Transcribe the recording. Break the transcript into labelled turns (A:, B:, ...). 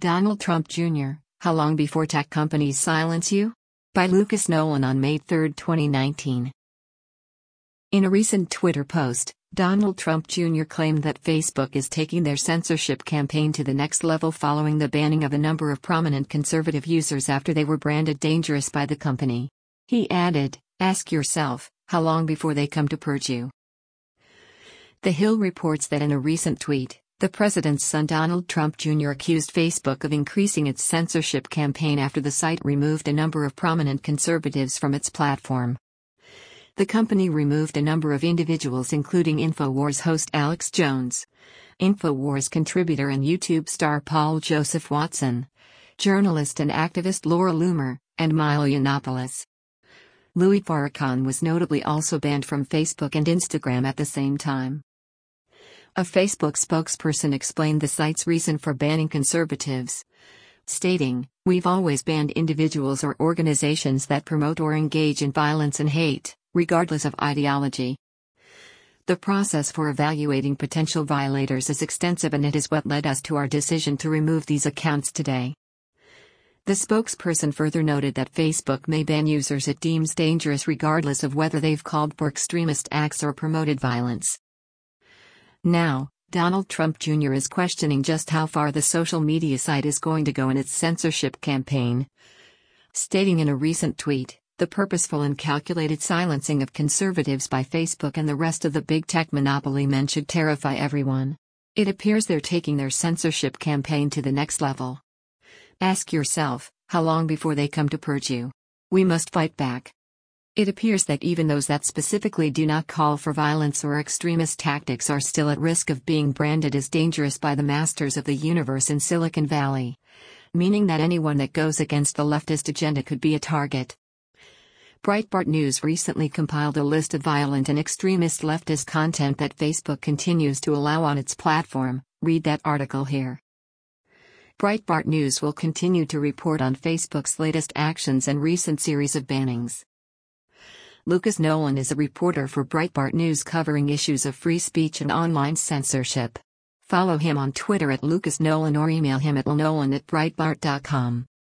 A: Donald Trump Jr., How Long Before Tech Companies Silence You? By Lucas Nolan on May 3, 2019. In a recent Twitter post, Donald Trump Jr. claimed that Facebook is taking their censorship campaign to the next level following the banning of a number of prominent conservative users after they were branded dangerous by the company. He added, "Ask yourself, how long before they come to purge you?" The Hill reports that in a recent tweet, the president's son Donald Trump Jr. accused Facebook of increasing its censorship campaign after the site removed a number of prominent conservatives from its platform. The company removed a number of individuals including InfoWars host Alex Jones, InfoWars contributor and YouTube star Paul Joseph Watson, journalist and activist Laura Loomer, and Milo Yiannopoulos. Louis Farrakhan was notably also banned from Facebook and Instagram at the same time. A Facebook spokesperson explained the site's reason for banning conservatives, stating, "We've always banned individuals or organizations that promote or engage in violence and hate, regardless of ideology. The process for evaluating potential violators is extensive and it is what led us to our decision to remove these accounts today." The spokesperson further noted that Facebook may ban users it deems dangerous regardless of whether they've called for extremist acts or promoted violence. Now, Donald Trump Jr. is questioning just how far the social media site is going to go in its censorship campaign, stating in a recent tweet, "The purposeful and calculated silencing of conservatives by Facebook and the rest of the big tech monopoly men should terrify everyone. It appears they're taking their censorship campaign to the next level. Ask yourself, how long before they come to purge you? We must fight back." It appears that even those that specifically do not call for violence or extremist tactics are still at risk of being branded as dangerous by the masters of the universe in Silicon Valley, meaning that anyone that goes against the leftist agenda could be a target. Breitbart News recently compiled a list of violent and extremist leftist content that Facebook continues to allow on its platform. Read that article here. Breitbart News will continue to report on Facebook's latest actions and recent series of bannings. Lucas Nolan is a reporter for Breitbart News covering issues of free speech and online censorship. Follow him on Twitter at Lucas Nolan or email him at lnolan@breitbart.com.